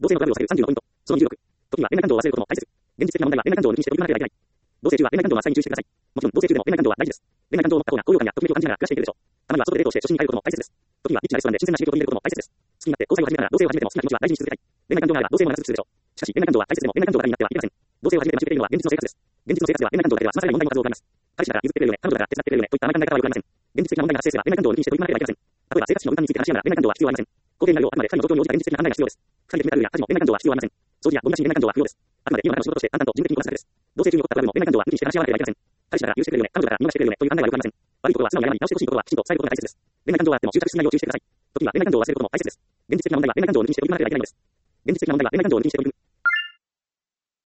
同性のトラブルを避ける30のポイント。その26。時には恋愛感情を忘れることも大切。現実的な問題は恋愛感情を抜きにして取り組まなければいけない。同棲中は恋愛感情の発散に注意してください。もちろん同棲中でも恋愛感情は大事です。恋愛感情を持った方が高揚感やときめきを感じながら暮らしていけるでしょう。たまには外でデートをして初心に帰ることも大切です。時にはリッチなレストランで新鮮な刺激を取り入れることも大切です。好きになって交際を始めたら同棲を始めても好きな気持ちは大事にし続けたい。恋愛感情があれば同棲も長続きするでしょう。しかし恋愛感情は大切でも恋愛感情だけになってはいけません。同棲を始めて待ち受けているのは現実の生活です。現実の生活では恋愛感情だけでは済まされない問題の数多くあります。彼氏だから譲ってくれるよね、彼女だから手伝ってくれるよねといった甘い考え方はよくありません。現実的な問題が発生すれば恋愛感情を抜きにして取り組まなければいけません。例えば生活費の分担について話し合うなら恋愛感情は必要ありません。公平になるようあくまで二人の状況に応じた現実的な判断が必要です。二人で決めたルールや家事も恋愛感情は必要ありません。掃除やゴミ出しに恋愛感情は不要です。あくまで家の中の仕事として淡々と自分的にこなすだけです。同棲中に起こったトラブルも恋愛感情は抜きにして話し合わなければいけません。彼氏だから許してくれるよね、彼女だから見逃してくれるよねという考えはよくありません。悪いことは素直に謝り直してほしいことはきちんと伝えることが大切です。恋愛感情はあっても執着しないよう注意してください。時には恋愛感情を忘れることも大切です。現実的な問題は恋愛感情を抜きにして取り組まなければいけないのです。現実的な問題は恋愛感情を抜きにして取り組む。